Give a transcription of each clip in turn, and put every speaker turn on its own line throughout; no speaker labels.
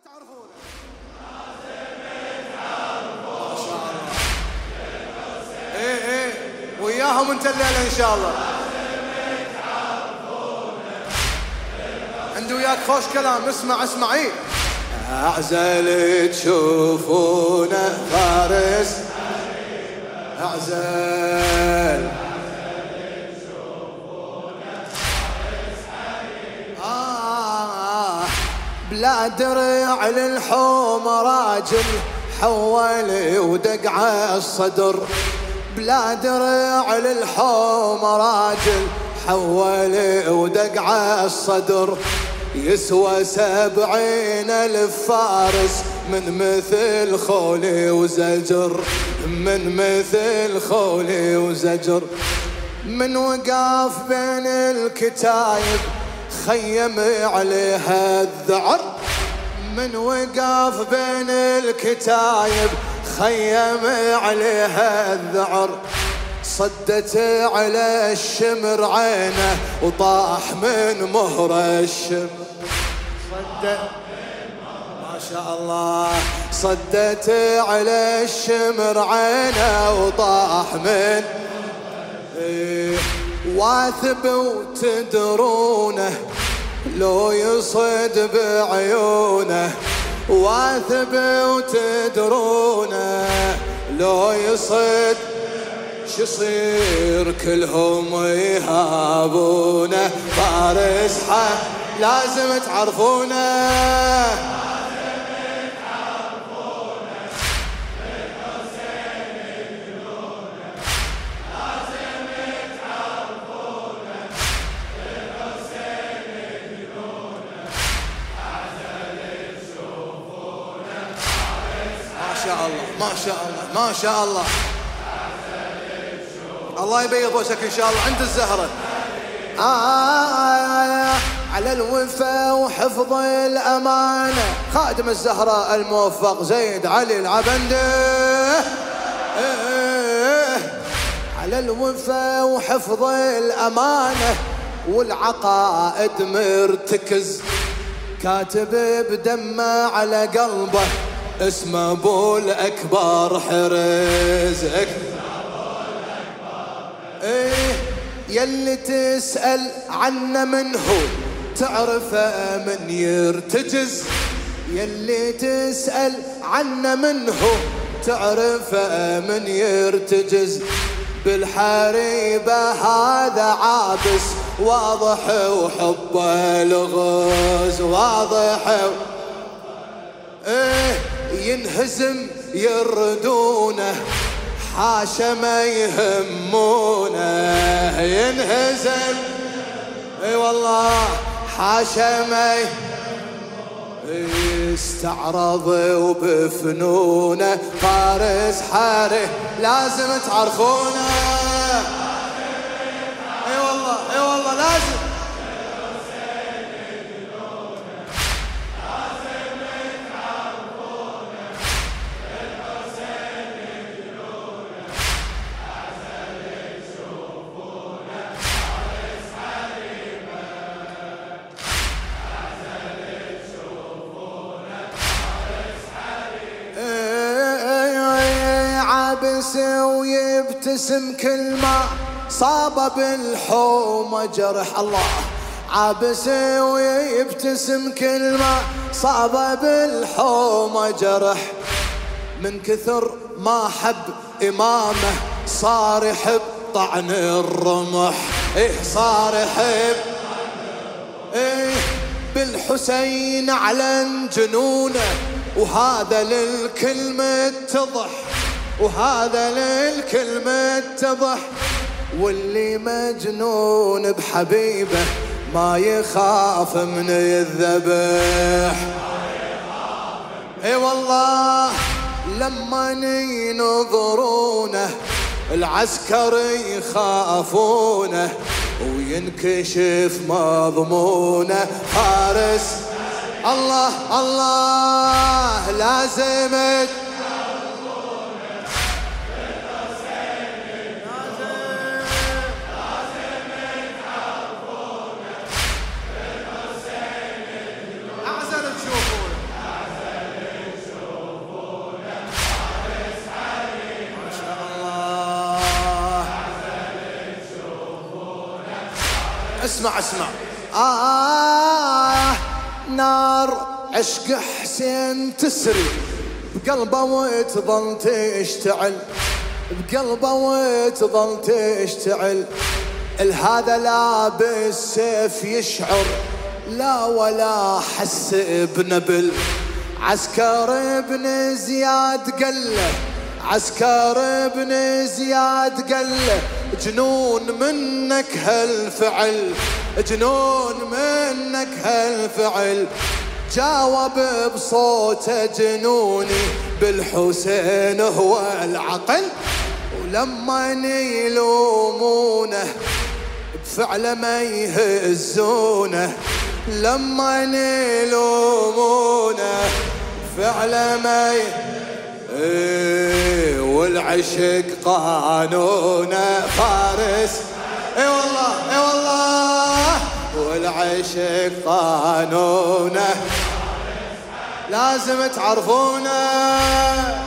تعرفونه. ما شاء الله. ايه وياهم انت الليله ان شاء الله. عندي وياك خوش كلام. اسمع ايه. اعزل تشوفونه فارس، اعزل بلا درع للحوم راجل حول ودق الصدر، بلا درع للحوم راجل حول ودق الصدر، يسوى 70,000 فارس من مثل خولي وزجر، من مثل خولي وزجر. من وقاف بين الكتايب خيم عليها الذعر، من وقاف بين الكتايب خيم عليها الذعر، صدت على الشمر عينه وطاح من مهر الشمر. صدت ما شاء الله، صدت على الشمر عينه وطاح من واثب وتدرونه لو يصد بعيونه، واثب وتدرونه لو يصد شصير كلهم يهابونه. فارس لازم تعرفونه. ما شاء الله ما شاء الله. الله يبيض وجهك ان شاء الله عند الزهرة. على الوفا وحفظ الأمانة خادم الزهرة الموفق زيد علي العبندي. على الوفا وحفظ الأمانة والعقائد مرتكز، كاتب بدمه على قلبه اسمه ابو الاكبر حرز. ايه يلي تسأل عنه من هو تعرفه من يرتجز، يلي تسأل عنه من هو تعرفه من يرتجز. بالحريبة هذا عابس واضح وحبه لغز، واضح ينهزم يردونه حاشا ما يهمونه، ينهزم اي والله حاشا ما استعرض وبفنونه. فارس حاره لازم تعرفونه. اي والله لازم. عابس ويبتسم كل ما صاب بالحومة جرح. الله عابس ويبتسم كل ما صاب بالحومة جرح، من كثر ما حب إمامه صار يحب طعن الرمح. صار يحب بالحسين علن جنونه، وهذا للكلمة اتضح، وهذا للكلمة اتضح. واللي مجنون بحبيبه ما يخاف من الذبح. اي والله لما ينظرونه العسكر يخافونه وينكشف مضمونه. فارس الله لازم اسمع اسمع.
نار عشق حسين تسري بقلبه وتظل تشتعل، بقلبه وتظل تشتعل. الهذا لابس سيف يشعر لا ولا حس بنبل. عسكر ابن زياد قله، عسكر ابن زياد قله جنون منك هالفعل، جنون منك هالفعل. جاوب بصوته جنوني بالحسين هو العقل. ولما يلومونه بفعله ما يهزونه، لما يلومونه بفعله ما والعشق قانونه فارس. اي والله اي والله. والعشق قانونه لازم تعرفونه.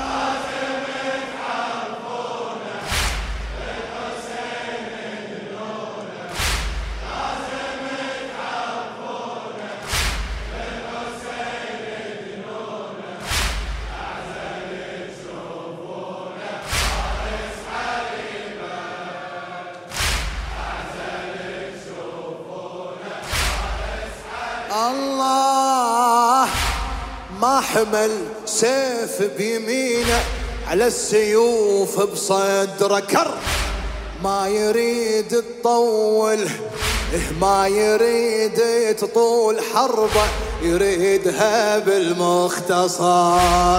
الله ما حمل سيف بيمينه على السيوف بصدره كر. ما يريد تطول، ما يريد تطول حربه، يريدها بالمختصر.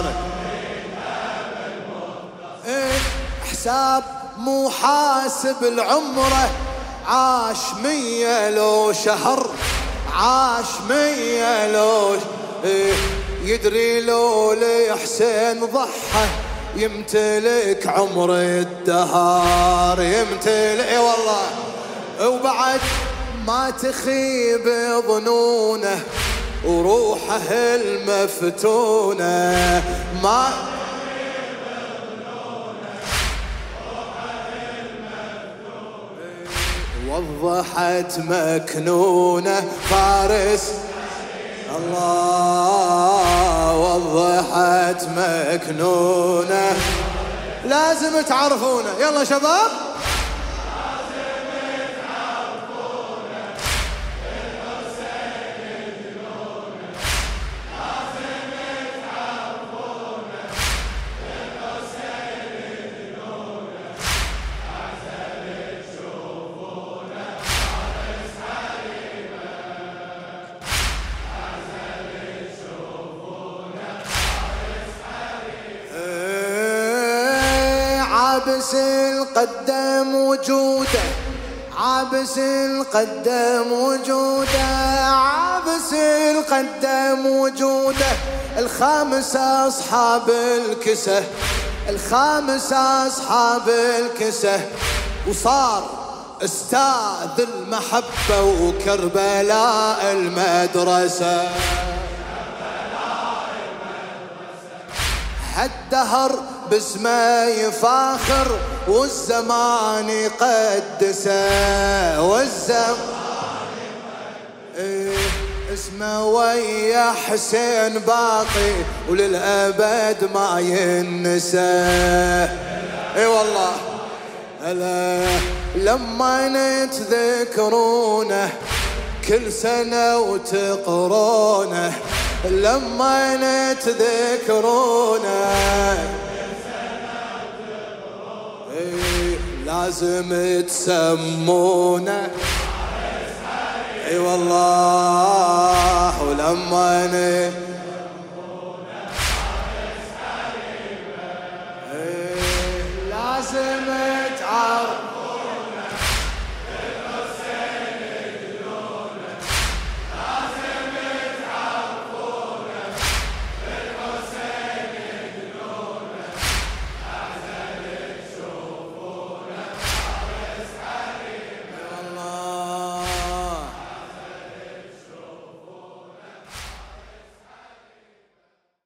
حساب مو حاسب العمره، عاش 100 لو شهر، عاش 100 لو يدري لو لحسين ضحى يمتلك عمر الدهار، يمتلك. اي والله. وبعد ما تخيب ظنونه وروحه المفتونه، ما وضحت مكنونه فارس. الله وضحت مكنونه لازم تعرفونه. يلا شباب عابس القدم وجوده، عابس القدم وجوده، عابس القدم وجوده. الخامس أصحاب الكسة، الخامس أصحاب الكسة. وصار استاذ المحبة وكربلاء المدرسة. هالدهر باسمه يفاخر والزمان يقدسه، والزمان اسمه ويا حسين باقي وللأبد ما ينسى. اي والله. لما نتذكرونه كل سنة وتقرونه، لما نتذكرونه لازم تسمونه. اي والله. ولما